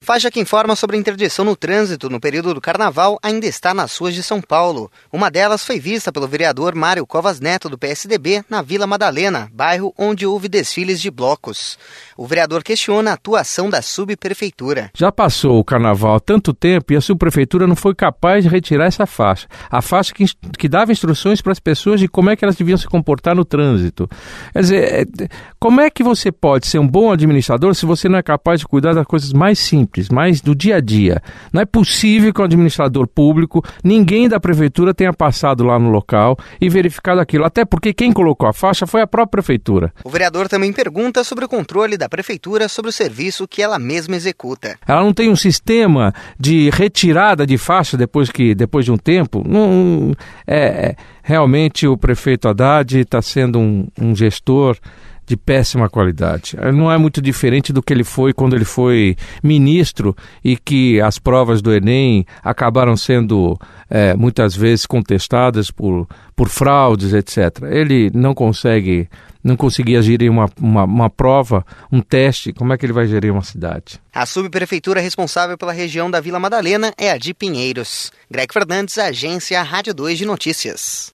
faixa que informa sobre a interdição no trânsito no período do Carnaval ainda está nas ruas de São Paulo. Uma delas foi vista pelo vereador Mário Covas Neto, do PSDB, na Vila Madalena, bairro onde houve desfiles de blocos. O vereador questiona a atuação da subprefeitura. Já passou o Carnaval há tanto tempo e a subprefeitura não foi capaz de retirar essa faixa. A faixa que dava instruções para as pessoas de como é que elas deviam se comportar no trânsito. Quer dizer, como é que você pode ser um bom administrador se você não é capaz de cuidar das coisas mais simples, mais do dia a dia? Não é possível que o administrador público, ninguém da prefeitura tenha passado lá no local e verificado aquilo, até porque quem colocou a faixa foi a própria prefeitura. O vereador também pergunta sobre o controle da prefeitura sobre o serviço que ela mesma executa. Ela não tem um sistema de retirada de faixa depois de um tempo? Realmente o prefeito Haddad está sendo um gestor de péssima qualidade. Não é muito diferente do que ele foi quando ele foi ministro e que as provas do Enem acabaram sendo muitas vezes contestadas por fraudes, etc. Ele não conseguia gerir uma prova, um teste. Como é que ele vai gerir uma cidade? A subprefeitura responsável pela região da Vila Madalena é a de Pinheiros. Greg Fernandes, Agência Rádio 2 de Notícias.